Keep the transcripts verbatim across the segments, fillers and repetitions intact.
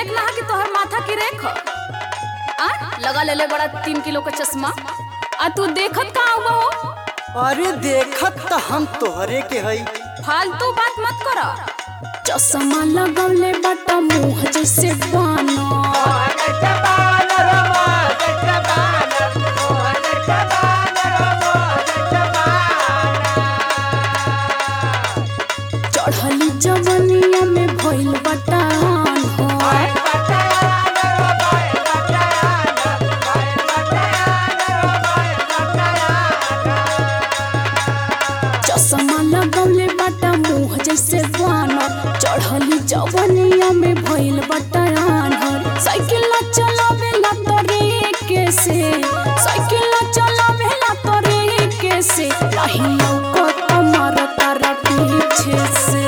लायक ना है कि तोहर माथा की रेख आ लगा ले ले बड़ा तीन किलो का चश्मा आ तू देखत कहाँ हुआ हो? अरे देखत तो हम तोहरे के हई। फालतू बात मत करा। चश्मा लगौले बटा मुंह जैसे बानर चढ़ली जवनिया में भइल बटान हो। चश्मा लगौले बटा मुंह जैसे बानर चढ़ली जवनिया में भइल बटान हो। साइकिल चलावे ला तरीके से साइकिल चलावे ला तरीके से नहीं लौको तुम्हारा तारा पीछे से।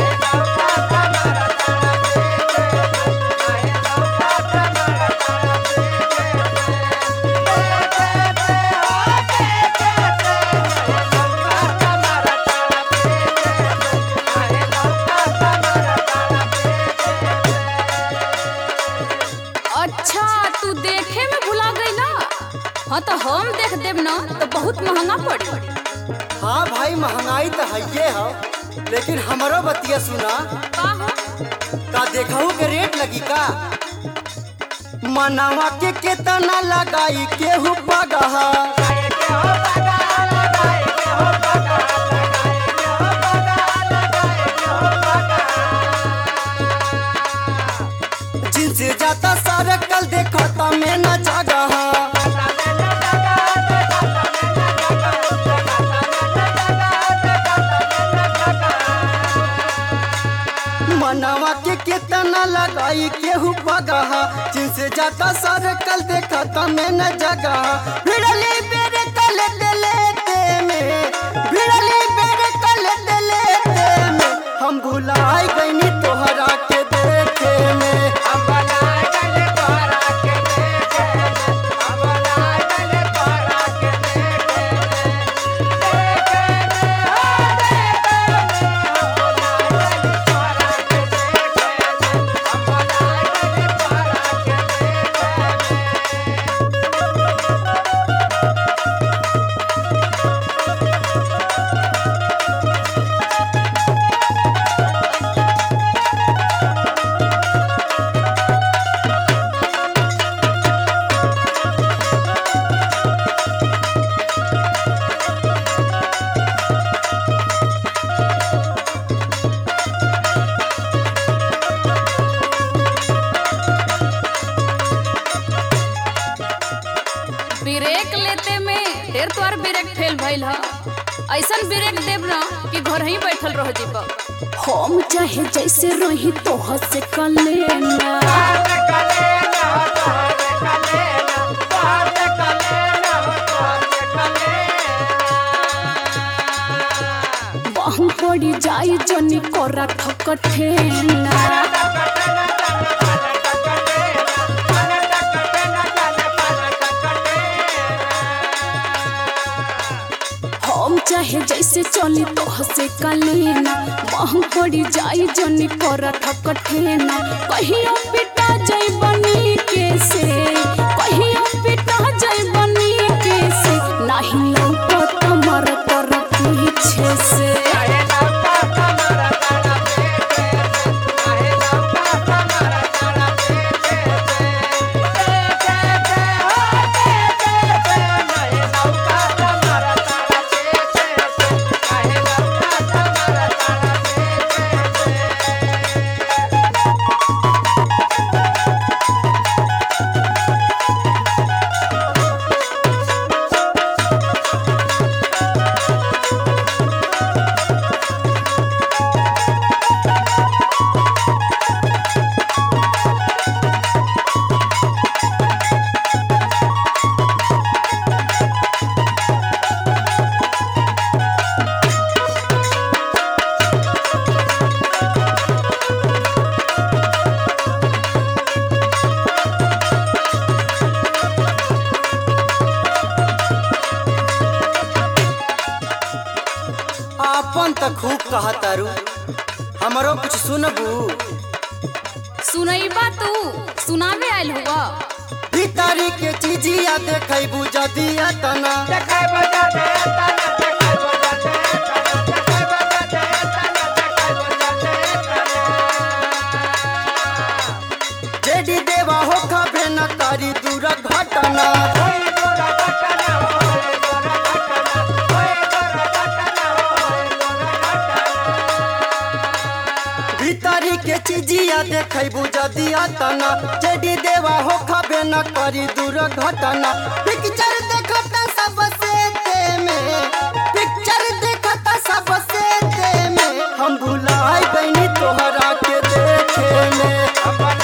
अच्छा तू देखे में भुला गई ना? हाँ तो हम देख देव ना तो बहुत महंगा पड़ी। हाँ भाई महंगाई तो है हो, लेकिन हमारो बतिया सुना। का हो? का देखहू के रेट लगी का? मनावा के केतना लगाई केहू पगहा। जिनसे जाता सारे कल देखो तो मैं न जगह। मनावा के केतना लगाई केहू पगहा। जिनसे जाता सारे कल देखा तो मैं न जगह। भिड़ली बेरे कल लेते में भिड़ली बेरे कल लेते में हम भुलाई गईनी तोहरा के देखे में। ब्रेक लेते में ढेर तोर ब्रेक फेल भइल ह। ऐसन ब्रेक देव ना कि घर ही बैठल रह जीब। हम चाहे जैसे रही तोह से कलेना बाहु पड़ी जाई जनी कोरा ठकठेना। हम चाहे जैसे चली तो हसे कलेना बाहु पड़ी जाई जनी कोरा ठकठेना। कहियो पिटा जाई बनी के से कहियो पिटा जाई बनी के से नहीं लौको तुम्हार तर पीछे से। आपन त खूब कहा तारू, हमरो कुछ सुनबू? सुन सुनैबा तू सुनावे आयल हुआ। भीतरी के चीजिया देखै बुझा दिया तना देखाय बजा दे तना देखाय बजा दे तना देखाय बजा दे तना देखाय बजा दे तना जेडी देवा हो खबे न तारी दूर घटना होय तोरा घटना होय तोरा घटना होय तोरा घटना होय तोरा घटना भीतरी के चीजिया देखै बुझा दिया तना जेडी देवा हो खबे न करी दूर घटना पिक्चर देखता सबसे ते में पिक्चर देखता सबसे ते में हम भुलाए बनी तोहरा के देखे में अपन